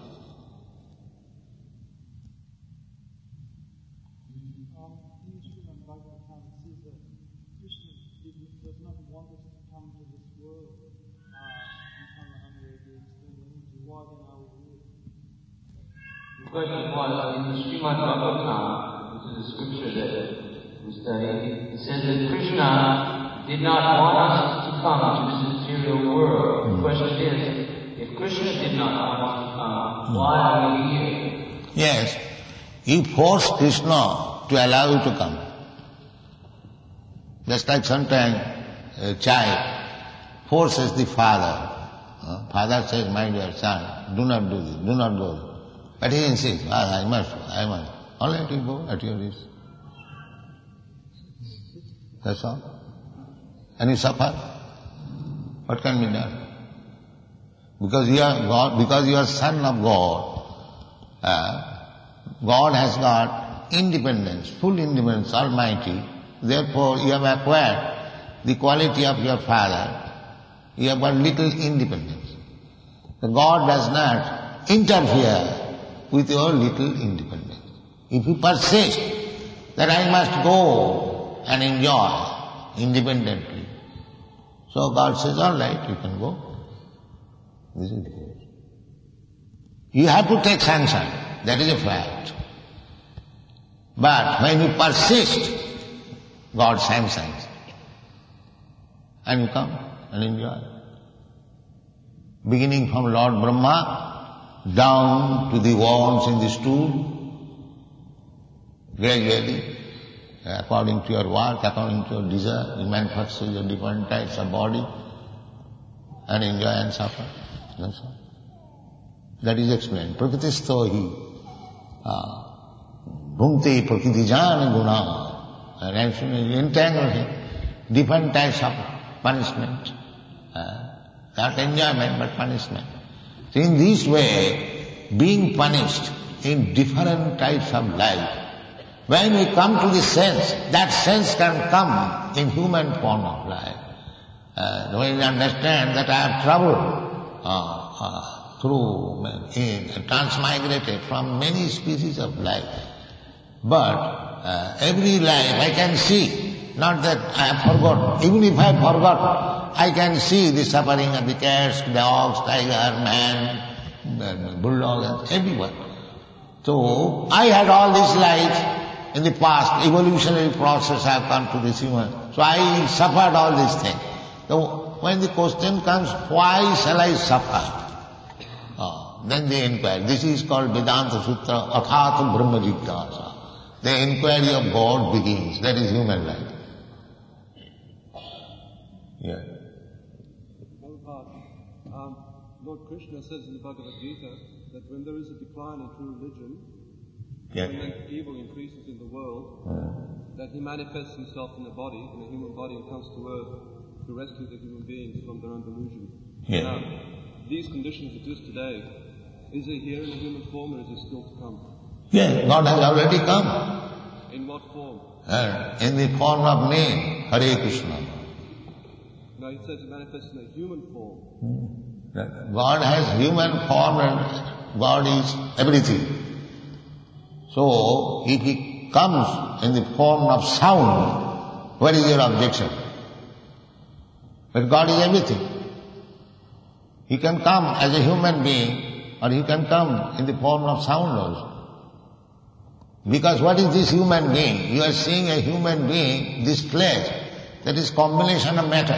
Speaker 3: The question was, in the Srimad Bhagavatam, which is a scripture that the study, it says that Krishna did not want us to come to this material world. Mm. The question is, if Krishna did not want us to come, mm. why are we here?
Speaker 2: Yes, he forced Krishna to allow you to come. Just like sometimes a child forces the father. Uh, father says, my dear son, do not do this, do not do this. But he insists, ah, I must, I must. All right, you go at your risk. That's all. And you suffer. What can be done? Because you are God, because you are son of God, uh, God has got independence, full independence, almighty. Therefore, you have acquired the quality of your father. You have got little independence. The God does not interfere with your little independence. If you persist that I must go and enjoy independently, so God says, all right, you can go. This is good. You have to take sanction, that is a fact. But when you persist, God sanctions. And you come and enjoy. Beginning from Lord Brahma, down to the worms in the stool, gradually, according to your work, according to your desire, you manufacture your different types of body and enjoy and suffer. That's all. That is explained. Prakritisto hi bhunte prakritijan guna. And entangle him. Different types of punishment. Uh, not enjoyment, but punishment. So in this way, being punished in different types of life, when we come to the sense, that sense can come in human form of life. Uh, when we understand that I have traveled uh, uh, through, in, transmigrated from many species of life, but uh, every life I can see, not that I have forgotten. Even if I have forgotten, I can see the suffering of the cats, dogs, tiger, man, bulldog, everyone. So I had all these lives. In the past, evolutionary process, I have come to this human. So I suffered all these things. So when the question comes, why shall I suffer? Oh, then they inquire. This is called Vedanta Sutra, Athata Brahma Jigyasa. The inquiry of God begins. That is human life. Yeah.
Speaker 4: Um, Lord Krishna says in the Bhagavad Gita that when there is a decline in true religion,
Speaker 2: Yeah.
Speaker 4: when evil increases in the world,
Speaker 2: Uh,
Speaker 4: that he manifests himself in a body, in a human body, and comes to earth to rescue the human beings from their own delusion.
Speaker 2: Yeah.
Speaker 4: Now, these conditions exist today. Is it here in a human form, or is it still to come?
Speaker 2: yeah, God has already come.
Speaker 4: In what form?
Speaker 2: Uh, in the form of name, Hare Krishna.
Speaker 4: Now, he says he manifests in a human form.
Speaker 2: God has human form and God is everything. So, if he comes in the form of sound, what is your objection? But God is everything. He can come as a human being, or he can come in the form of sound also. Because what is this human being? You are seeing a human being, this flesh, that is combination of matter.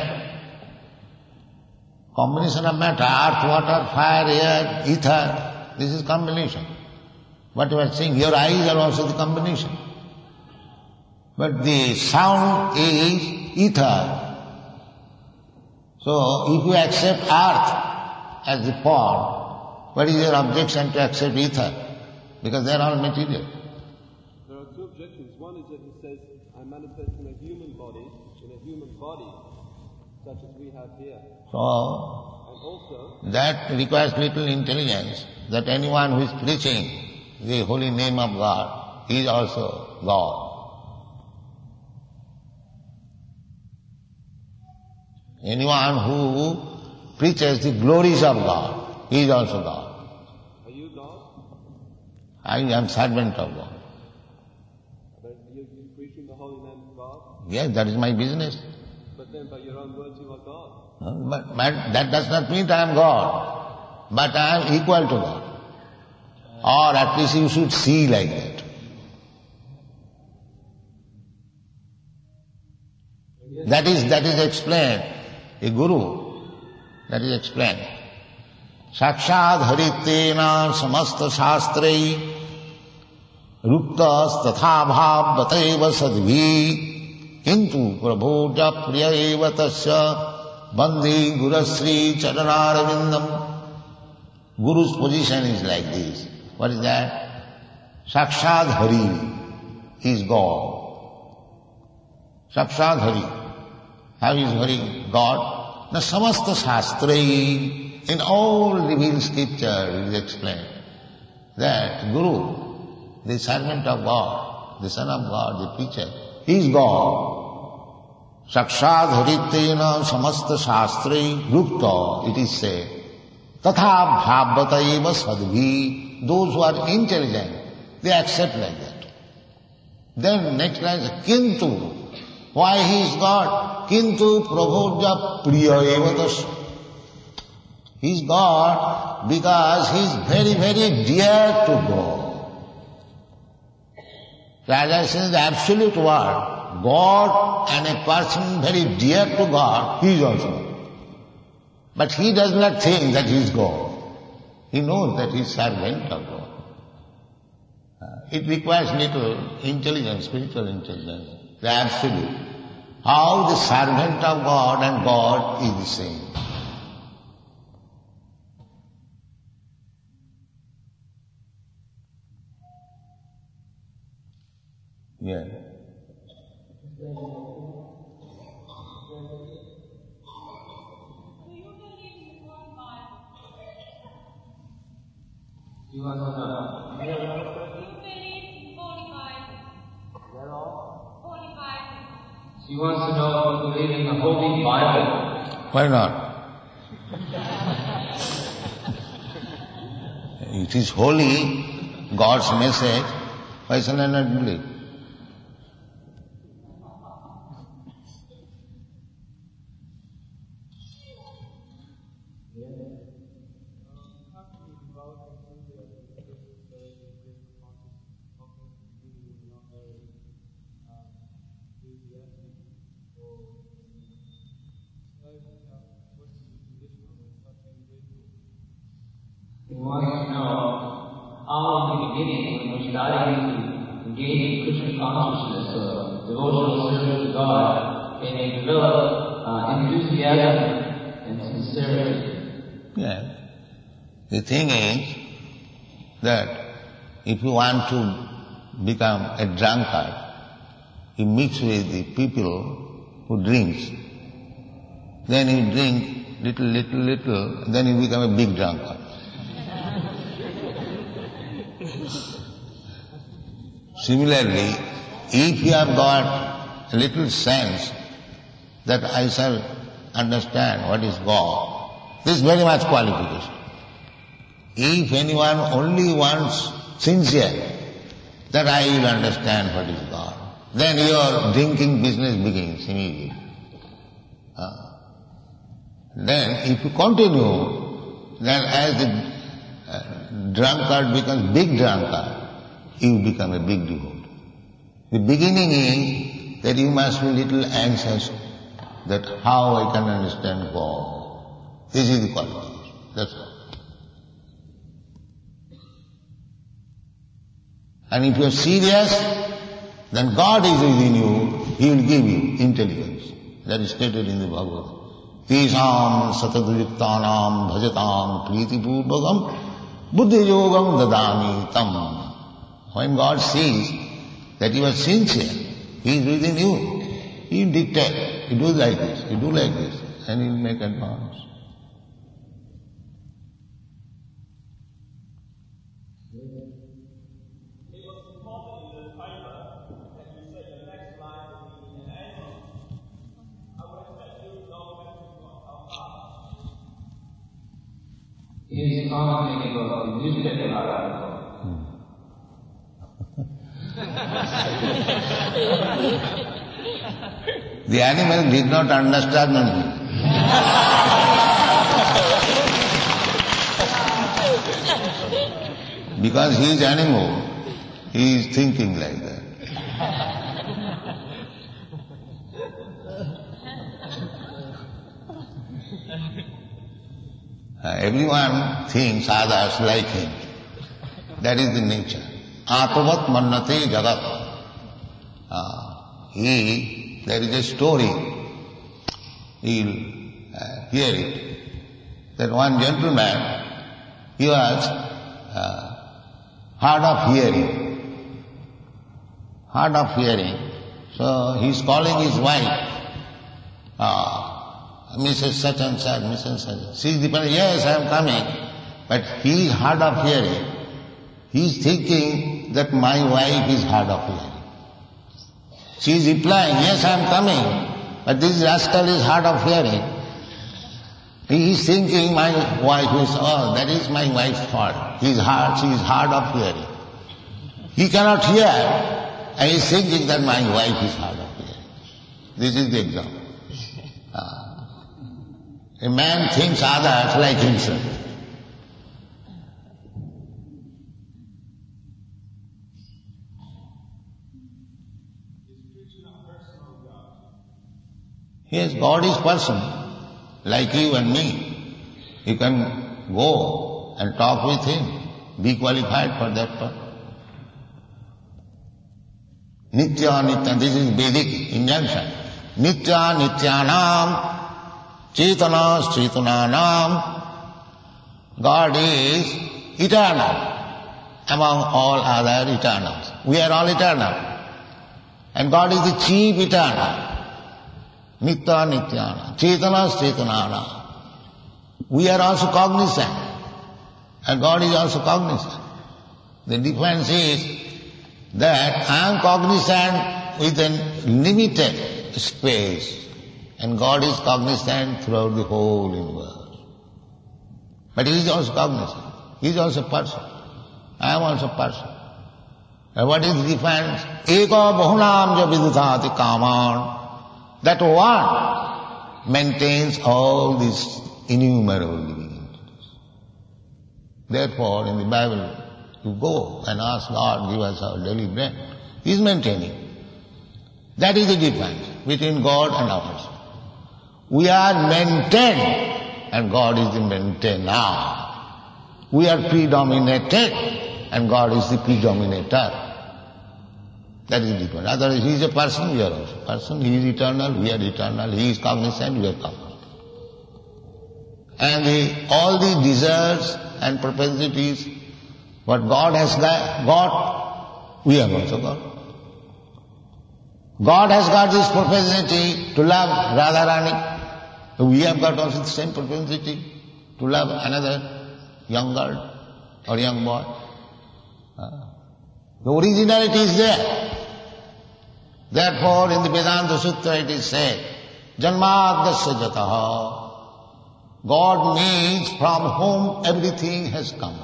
Speaker 2: Combination of matter, earth, water, fire, air, ether, this is combination. What you are seeing, your eyes are also the combination. But the sound is ether. So, if you accept earth as the form, what is your objection to accept ether? Because they are all material.
Speaker 4: There are two objections. One is that he says, I manifest in a human body, in a human body, such as we have here.
Speaker 2: So,
Speaker 4: And also,
Speaker 2: that requires little intelligence, that anyone who is preaching the holy name of God is also God. Anyone who preaches the glories of God, he is also God.
Speaker 4: are you God?
Speaker 2: I am servant of God.
Speaker 4: But you're preaching the holy name of God?
Speaker 2: Yes, that is my business.
Speaker 4: But then by your own words you are God.
Speaker 2: Huh? But, but that does not mean I am God, but I am equal to God. Or at least you should see like that. That is, that is explained. A guru, that is explained. Sakshad haritena samasta shastrei ruptas tatha bhav vateva sadvi kintu prabhoja priya eva tasya bandhi gurasri charanarvindam. Guru's position is like this. What is that? Sakshad Hari is God. Sakshad Hari. How is Hari? God. The samasta shastrai, in all revealed scripture it is explained that Guru, the servant of God, the son of God, the preacher, is God. Sakshad haritena samasta shastrai rupta, it is said. Tatha bhavata eva sadvi, those who are intelligent, they accept like that. Then next line is kintu, why he is God? Kintu prabhoja priya eva tasya. He is God because he is very, very dear to God. Raja says the absolute word, God and a person very dear to God, he is also God. But he does not think that he is God. He knows that he is servant of God. Uh, it requires little intelligence, spiritual intelligence, the absolute. How the servant of God and God is the same. Yeah.
Speaker 3: You want to know?
Speaker 5: You believe Holy Bible? Holy Bible.
Speaker 3: She wants to know if you believe in the Holy Bible.
Speaker 2: Why not? It is holy, God's message. Why shall I not believe?
Speaker 3: He wants to know how in the beginning, when we started to engage in Krishna consciousness or devotional service to God, can they develop uh, enthusiasm and sincerity?
Speaker 2: Yeah. The thing is that if you want to become a drunkard, you mix with the people who drinks. Then you drink little, little, little, then you become a big drunkard. Similarly, if you have got a little sense that I shall understand what is God, this is very much qualification. If anyone only wants sincere, that I will understand what is God, then your drinking business begins immediately. Uh, then if you continue, then as the uh, drunkard becomes big drunkard, you become a big devotee. The beginning is that you must be a little anxious that how I can understand God. This is the qualification. That's all. And if you are serious, then God is within you. He will give you intelligence. That is stated in the Bhagavad. Tisham sataduyuktanam bhajatam pritipurvakam buddhi yogam dadami tam. When God sees that you are sincere, He is within you. He will dictate, you do like this, you do like this, and He will make advance.
Speaker 3: He is commenting about the newspaper article.
Speaker 2: The animal did not understand me. Because he is animal, he is thinking like that. Uh, everyone thinks others like him. That is the nature. Atavat mannate jagat. Uh, he, there is a story, you'll uh, hear it, that one gentleman, he was uh, hard of hearing. Hard of hearing. So he's calling his wife, uh, Missus Such and Such, Missus Such. She's dependent, yes, I am coming. But he is hard of hearing. He is thinking that my wife is hard of hearing. She is replying, yes, I am coming. But this rascal is hard of hearing. He is thinking my wife is, oh, that is my wife's fault. He is hard, she is hard of hearing. He cannot hear, and he is thinking that my wife is hard of hearing. This is the example. Uh, a man thinks others like himself. Yes, God is personal, like you and me. You can go and talk with Him, be qualified for that purpose. Nitya Nitya, this is Vedic injunction. Nitya Nityanam, Chetana Chetananam. God is eternal among all other eternals. We are all eternal. And God is the chief eternal. Nitya Nityana, Chetana Chetanana. We are also cognizant, and God is also cognizant. The difference is that I am cognizant within limited space, and God is cognizant throughout the whole universe. But He is also cognizant. He is also person. I am also person. And what is the difference? Eka bahunam ja vidudhati kaman. That one maintains all these innumerable living entities. Therefore, in the Bible, you go and ask God, give us our daily bread. He is maintaining. That is the difference between God and ours. We are maintained, and God is the maintainer. We are predominated, and God is the predominator. That is different. Otherwise, He is a person, we are also a person. He is eternal, we are eternal. He is cognizant, we are cognizant. And the, all the desires and propensities, what God has got, we have also got. God has got this propensity to love Radharani. We have got also the same propensity to love another young girl or young boy. The originality is there. Therefore, in the Vedanta Sutra it is said, Janmadasya jataha. God means from whom everything has come.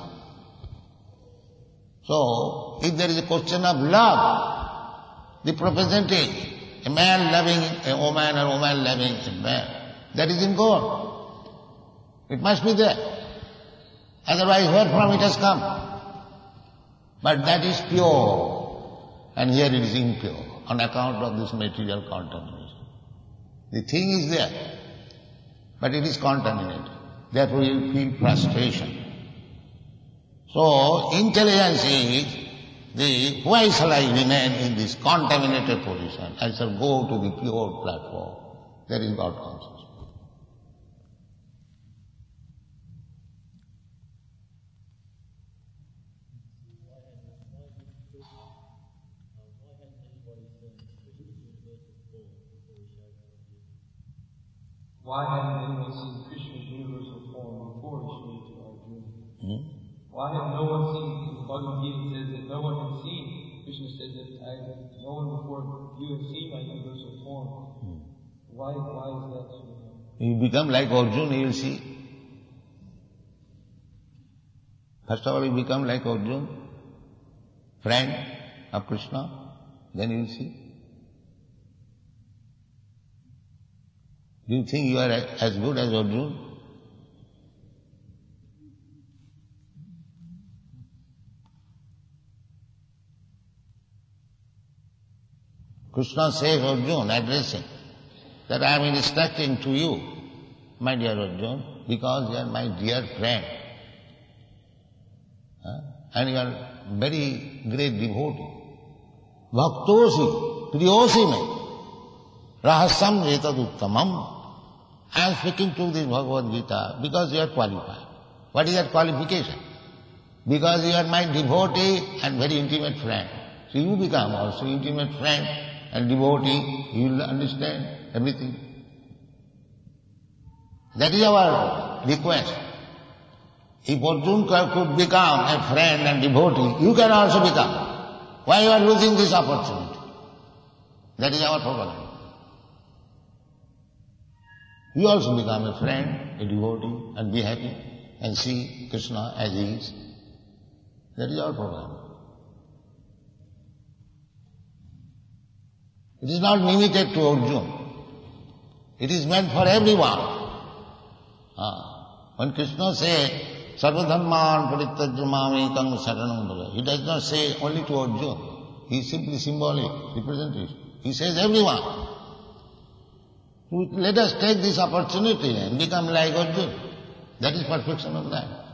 Speaker 2: So, if there is a question of love, the propensity, a man loving a woman or a woman loving a man, that is in God. It must be there. Otherwise, where from it has come? But that is pure, and here it is impure on account of this material contamination. The thing is there, but it is contaminated. Therefore you will feel frustration. So intelligence is the, why shall I remain in this contaminated position? I shall go to the pure platform. There is God consciousness.
Speaker 3: Why hadn't anyone seen Krishna's universal form before he showed it to Arjuna?
Speaker 2: Hmm?
Speaker 3: Why had no one seen, the Bhagavad Gita says that no one had seen, Krishna says that I, no one before you have seen my universal form. Hmm. Why, why is that so?
Speaker 2: You become like Arjuna, you will see. First of all, you become like Arjuna, friend of Krishna, then you will see. Do you think you are as good as Arjuna? Krishna says, Arjuna, addressing, that I am instructing to you my dear Arjuna, because you are my dear friend. Huh? And you are very great devotee. Bhaktosi, priyosi me, rahasam etaduttamam. I am speaking to this Bhagavad Gita because you are qualified. What is that qualification? Because you are my devotee and very intimate friend. So you become also intimate friend and devotee, you will understand everything. That is our request. If Arjuna could become a friend and devotee, you can also become. Why you are losing this opportunity? That is our problem. You also become a friend, a devotee, and be happy, and see Krishna as he is. That is our problem. It is not limited to Arjuna. It is meant for everyone. Ah. When Krishna says, Sarvadharman parittajya mamekam saranam bhaja, he does not say only to Arjuna. He is simply symbolic, representation. He says everyone. Let us take this opportunity and become like Arjuna. That is perfection of life.